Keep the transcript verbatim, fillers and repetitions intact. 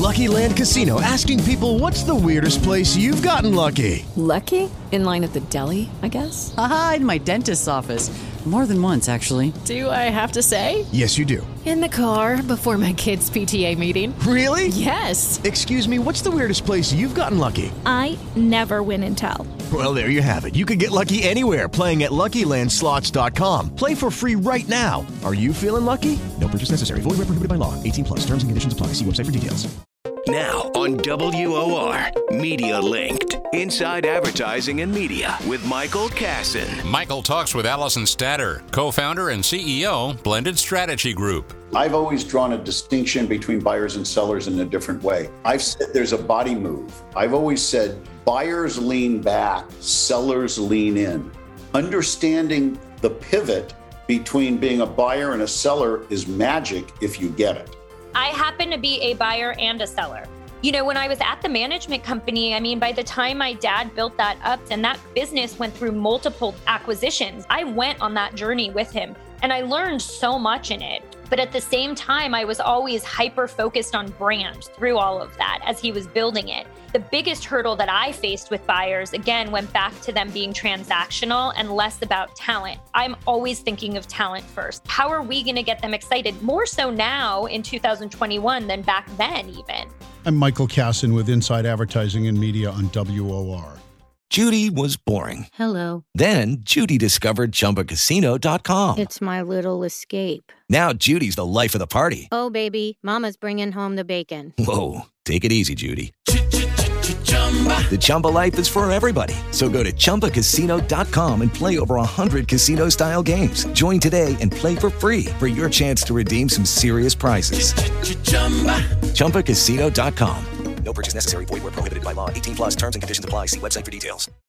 Lucky Land Casino, asking people, what's the weirdest place you've gotten lucky? Lucky? In line at the deli, I guess? Aha, in my dentist's office. More than once, actually. Do I have to say? Yes, you do. In the car before my kids' P T A meeting. Really? Yes. Excuse me, what's the weirdest place you've gotten lucky? I never win and tell. Well, there you have it. You can get lucky anywhere, playing at Lucky Land Slots dot com. Play for free right now. Are you feeling lucky? No purchase necessary. Void where prohibited by law. eighteen plus. Terms and conditions apply. See website for details. Now on W O R, Media Linked. Inside Advertising and Media with Michael Kasson. Michael talks with Allison Statter, co-founder and C E O, Blended Strategy Group. I've always drawn a distinction between buyers and sellers in a different way. I've said there's a body move. I've always said buyers lean back, sellers lean in. Understanding the pivot between being a buyer and a seller is magic if you get it. I happen to be a buyer and a seller. You know, when I was at the management company, I mean, by the time my dad built that up and that business went through multiple acquisitions, I went on that journey with him and I learned so much in it. But at the same time, I was always hyper focused on brand through all of that as he was building it. The biggest hurdle that I faced with buyers, again, went back to them being transactional and less about talent. I'm always thinking of talent first. How are we going to get them excited? More so now in two thousand twenty-one than back then even. I'm Michael Kasson with Inside Advertising and Media on W O R. Judy was boring. Hello. Then Judy discovered Chumba Casino dot com. It's my little escape. Now Judy's the life of the party. Oh, baby, mama's bringing home the bacon. Whoa, take it easy, Judy. The Chumba life is for everybody. So go to Chumba Casino dot com and play over one hundred casino-style games. Join today and play for free for your chance to redeem some serious prizes. Chumba Casino dot com. No purchase necessary. Void where prohibited by law. eighteen plus terms and conditions apply. See website for details.